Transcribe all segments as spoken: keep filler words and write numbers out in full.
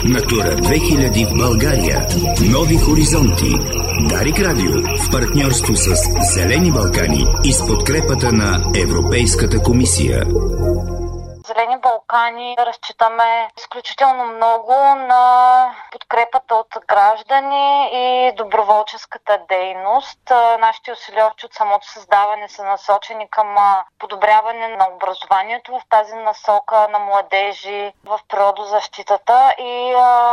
Натура две хиляди в България. Нови хоризонти. Дарик Радио в партньорство с Зелени Балкани и с подкрепата на Европейската комисия. Зелени Балкани разчитаме изключително много на подкрепата от граждани и доброволческата дейност. Нашите усилия от самото създаване са насочени към подобряване на образованието в тази насока на младежи в природозащитата и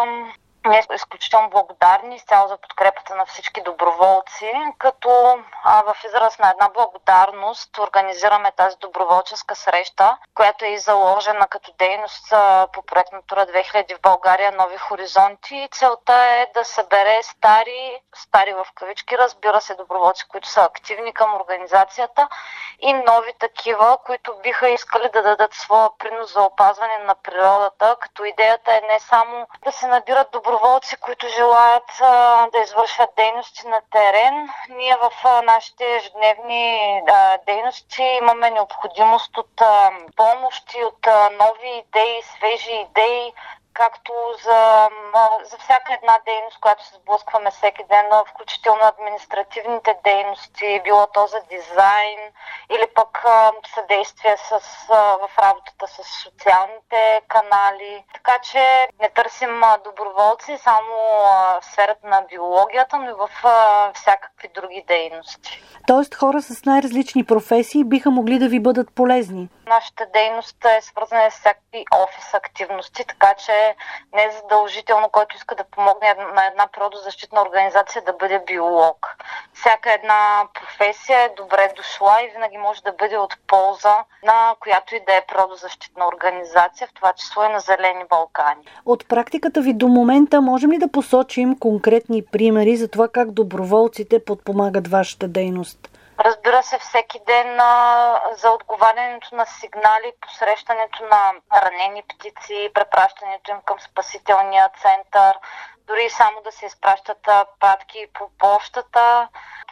ние сме изключително благодарни изцяло за подкрепата на всички доброволци, като а, в израз на една благодарност организираме тази доброволческа среща, която е и заложена като дейност а, по проект Натура две хиляди в България Нови хоризонти. Целта е да събере стари, стари в кавички, разбира се, доброволци, които са активни към организацията и нови такива, които биха искали да дадат своя принос за опазване на природата, като идеята е не само да се набират доброволци, доброволци, които желаят а, да извършват дейности на терен. Ние в а, нашите ежедневни а, дейности имаме необходимост от а, помощи, от а, нови идеи, свежи идеи, както за, за всяка една дейност, която се сблъскваме всеки ден, включително административните дейности, било то за дизайн или пък а, съдействие с, а, в работата с социалните канали. Така че не търсим а, доброволци само а, в сферата на биологията, но и в а, всякакви други дейности. Тоест хора с най-различни професии биха могли да ви бъдат полезни? Нашата дейност е свързана с всякакви офис активности, така че не е задължително, който иска да помогне на една природозащитна организация да бъде биолог. Всяка една професия е добре дошла и винаги може да бъде от полза на която и да е природозащитна организация, в това число и на Зелени Балкани. От практиката ви до момента можем ли да посочим конкретни примери за това как доброволците подпомагат вашата дейност? Разбира се, всеки ден а, за отговарянето на сигнали, посрещането на ранени птици, препращането им към спасителния център, дори само да се изпращат а, пратки по почтата,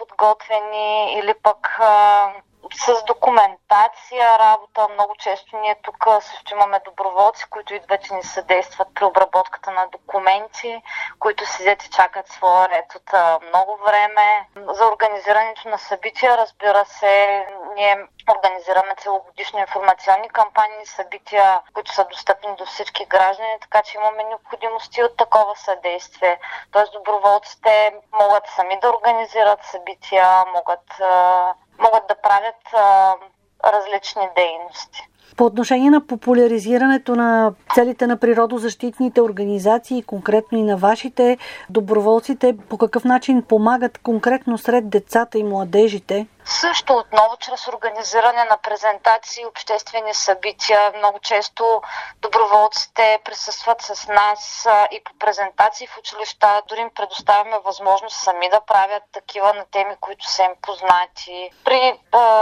подготвени или пък а, с документация работа. Много често ние тук също имаме доброволци, които идват и ни съдействат при обработката на документи, които седят и чакат своя ред от а, много време. За организирането на събития, разбира се, ние организираме целогодишни информационни кампании, събития, които са достъпни до всички граждани, така че имаме необходимости от такова съдействие. Тоест доброволците могат сами да организират събития, могат, а, могат да правят а, различни дейности. По отношение на популяризирането на целите на природозащитните организации, конкретно и на вашите, доброволците по какъв начин помагат конкретно сред децата и младежите? Също отново чрез организиране на презентации и обществени събития. Много често доброволците присъстват с нас и по презентации в училища. Дори им предоставяме възможност сами да правят такива на теми, които са им познати. При е,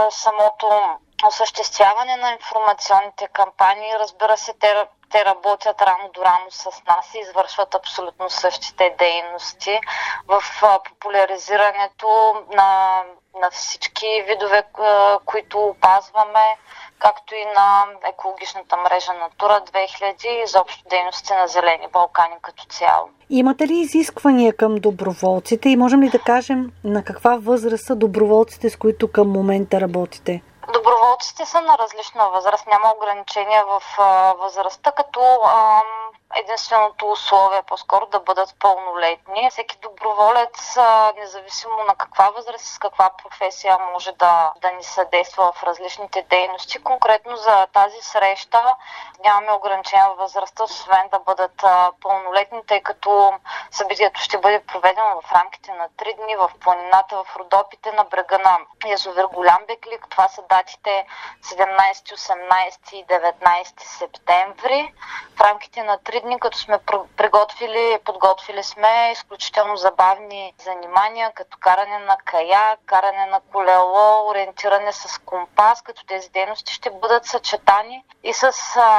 самото осъществяване на информационните кампании, разбира се, те, те работят рамо до рамо с нас и извършват абсолютно същите дейности в а, популяризирането на, на всички видове, а, които опазваме, както и на екологичната мрежа Натура две хиляди и изобщо дейности на Зелени Балкани като цяло. Имате ли изисквания към доброволците и можем ли да кажем на каква възраст са доброволците, с които към момента работите? Доброволците са на различна възраст, няма ограничения в а, възрастта, като а, единственото условие е по-скоро да бъдат пълнолетни. Всеки доброволец, а, независимо на каква възраст и с каква професия, може да, да ни съдейства в различните дейности. Конкретно за тази среща нямаме ограничения в възрастта, освен да бъдат а, пълнолетни, тъй като събитието ще бъде проведено в рамките на три дни в планината в Родопите на брега на язовир Голям Беклик. Това са датите седемнайсети, осемнайсети и деветнайсети септември. В рамките на три дни, като сме приготвили, подготвили сме изключително забавни занимания, като каране на каяк, каране на колело, ориентиране с компас, като тези дейности ще бъдат съчетани и с а,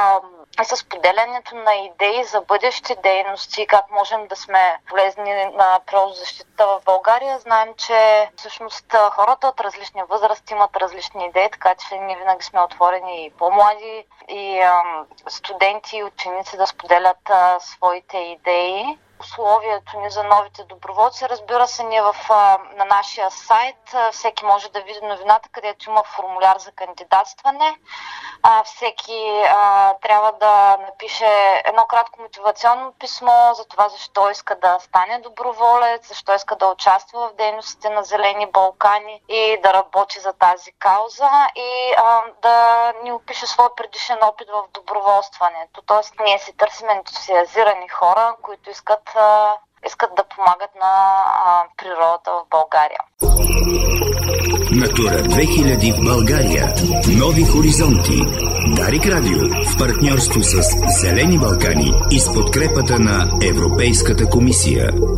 и с поделянето на идеи за бъдещи дейности, как можем да сме полезни на природозащитата в България. Знаем, че всъщност хората от различни възрасти имат различни идеи, така че ние винаги сме отворени и по-млади, и ам, студенти и ученици да споделят а, своите идеи. Условието ни за новите доброволци, разбира се, ние в, а, на нашия сайт а, всеки може да види новината, където има формуляр за кандидатстване. А, всеки а, трябва да напише едно кратко мотивационно писмо за това защо иска да стане доброволец, защо иска да участва в дейностите на Зелени Балкани и да работи за тази кауза, и а, да ни опише своя предишен опит в доброволстването. Тоест ние си търсим ентусиазирани хора, които искат искат да помагат на а, природата в България. Натура две хиляди в България. Нови хоризонти. Дарик Радио в партньорство с Зелени Балкани и с подкрепата на Европейската комисия.